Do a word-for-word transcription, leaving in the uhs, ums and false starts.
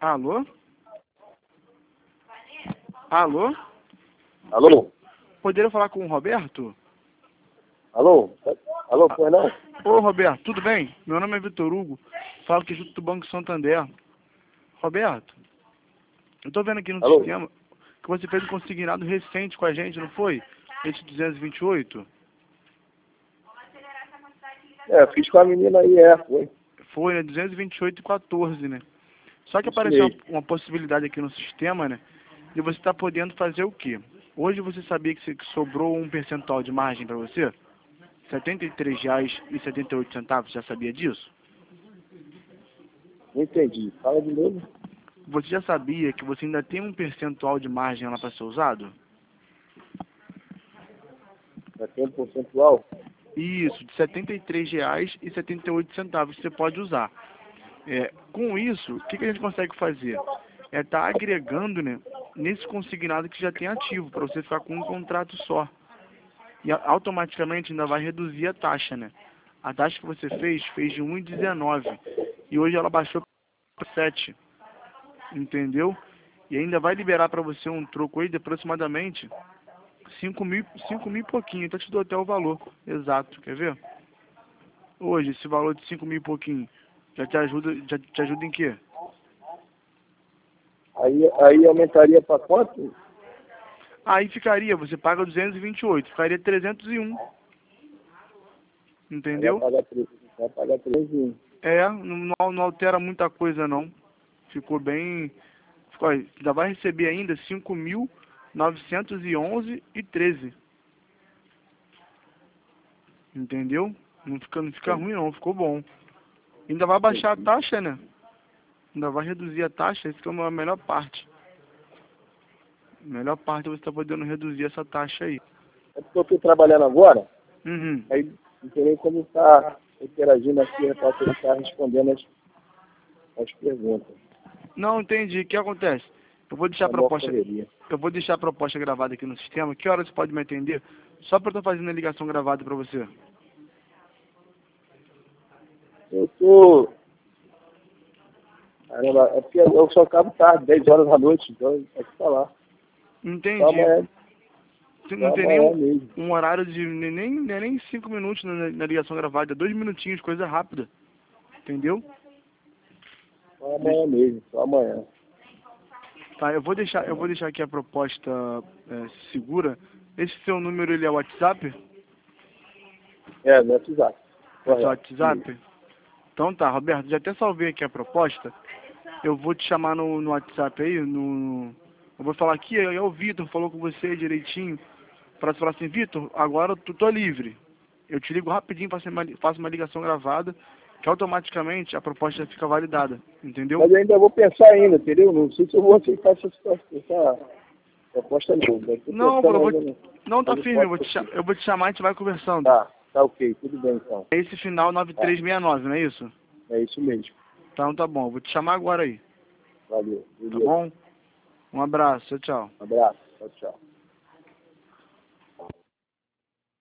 Alô? Alô? Alô? Poderia falar com o Roberto? Alô? Alô, foi não? Ô, Roberto, tudo bem? Meu nome é Vitor Hugo, falo aqui junto do Banco Santander. Roberto, eu tô vendo aqui no Alô? sistema que você fez um consignado recente com a gente, não foi? Esse duzentos e vinte e oito? É, fiz com a menina aí, é, foi. Foi, né? duzentos e vinte e oito e quatorze, né? Só que Isso apareceu uma, mesmo. uma possibilidade aqui no sistema, né? De você estar podendo fazer o quê? Hoje você sabia que, você, que sobrou um percentual de margem para você? setenta e três reais e setenta e oito centavos, já sabia disso? Não entendi. Fala de novo. Você já sabia que você ainda tem um percentual de margem lá para ser usado? Já tem um percentual? Isso, de setenta e três reais e setenta e oito centavos você pode usar. É, com isso, o que, que a gente consegue fazer? É estar agregando, né, nesse consignado que já tem ativo, para você ficar com um contrato só. E a- automaticamente ainda vai reduzir a taxa, né? A taxa que você fez, fez de um e dezenove. E hoje ela baixou para sete. Entendeu? E ainda vai liberar para você um troco aí de aproximadamente cinco mil, cinco mil e pouquinho. Então eu te dou até o valor exato, quer ver? Hoje, esse valor de cinco mil e pouquinho, já te ajuda, já te ajuda em quê? Aí, aí aumentaria para quanto? Aí ficaria, você paga duzentos e vinte e oito, ficaria trezentos e um. Aí vai Entendeu? pagar três. Vai pagar três. É, não, não não altera muita coisa não. Ficou bem. Ficou, aí, ainda vai receber ainda cinco mil novecentos e onze e treze. Entendeu? Não fica, não fica ruim não, ficou bom. Ainda vai baixar a taxa, né? Ainda vai reduzir a taxa, essa que é a melhor parte. A melhor parte é você estar podendo reduzir essa taxa aí. É porque eu estou trabalhando agora, Uhum. aí não sei nem como está interagindo aqui para você estar respondendo as, as perguntas. Não, entendi. O que acontece? Eu vou deixar a É uma proposta. correria. Eu vou deixar a proposta gravada aqui no sistema. Que horas você pode me atender? Só para eu estar fazendo a ligação gravada para você. Eu estou... Caramba, é porque eu só acabo tarde, dez horas da noite, então é que falar. Só Entendi. amanhã, só Não tem nem amanhã um, mesmo. um horário de nem, nem, nem cinco minutos na, na ligação gravada. É dois minutinhos, coisa rápida. Entendeu? Só amanhã mesmo, só amanhã. Tá, eu vou deixar, eu vou deixar aqui a proposta é, segura. Esse seu número ele é o WhatsApp? É, no WhatsApp. É seu Correto. WhatsApp? Então tá, Roberto, já até salvei aqui a proposta. Eu vou te chamar no, no WhatsApp aí, no. Eu vou falar aqui, é o Vitor, falou com você direitinho. Pra você falar assim, Vitor, agora eu tô, tô livre. Eu te ligo rapidinho, faço uma, faço uma ligação gravada, que automaticamente a proposta fica validada, entendeu? Mas eu ainda vou pensar ainda, entendeu? Não sei se eu vou aceitar essa, essa proposta não. Eu tô Não, pensando eu vou. ainda no- Não, tá mas firme, eu vou, te, cha- posso... eu vou te chamar e a gente vai conversando. Tá, tá ok, tudo bem então. É esse final nove Tá, três seis nove, não é isso? é isso mesmo. Então tá bom, eu vou te chamar agora aí, Valeu. tá Beleza. bom? Um abraço, tchau, tchau. Um abraço. Tchau, tchau.